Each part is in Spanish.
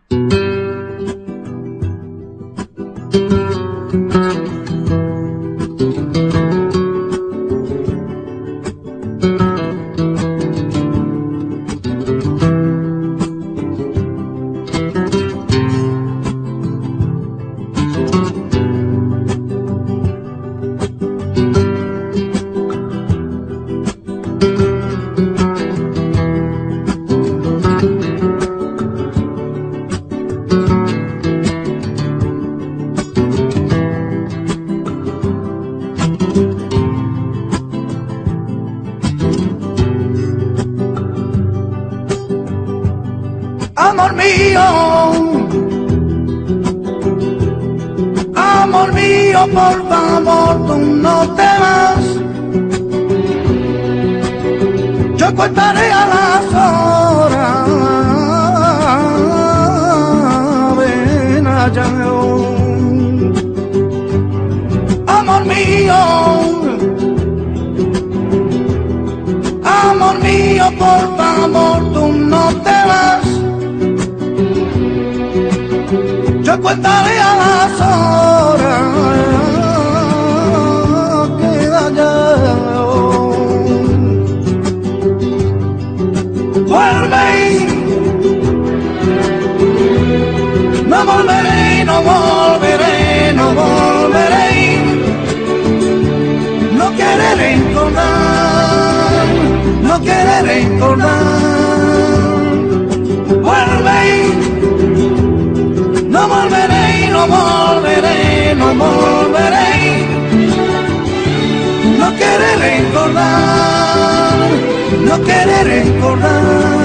Amor mío, por favor, tú no te vas. Yo contaré a las horas, ven allá. Amor mío, por favor, tú no te vas. Yo contaré a las horas que allá. Vuelve, no volveré, no volveré, no volveré. No quiere recordar, no quiere recordar. Vuelve, no volveré, no volveré, no volveré. No quiere recordar, no quiere recordar.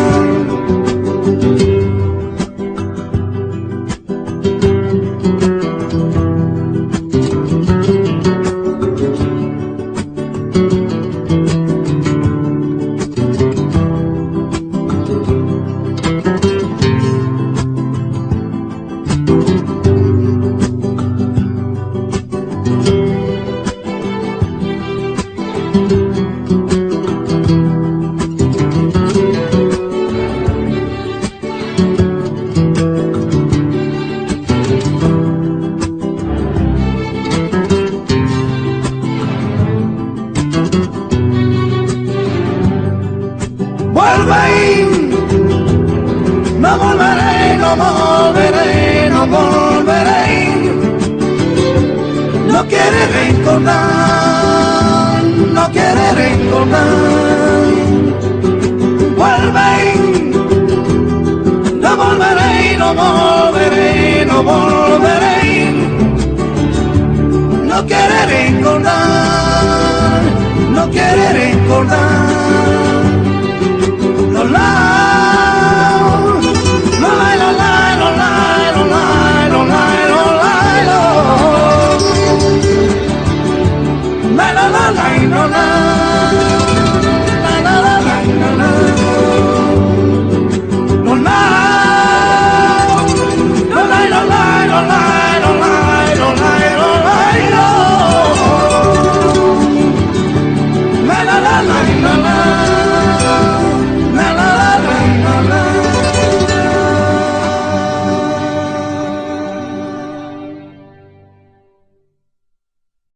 Vuelve, no volveré, no volveré, no volveré. No quiere recordar, no quiere recordar. Vuelve, no volveré, no volveré, no volveré. No quiere recordar, no quiere recordar.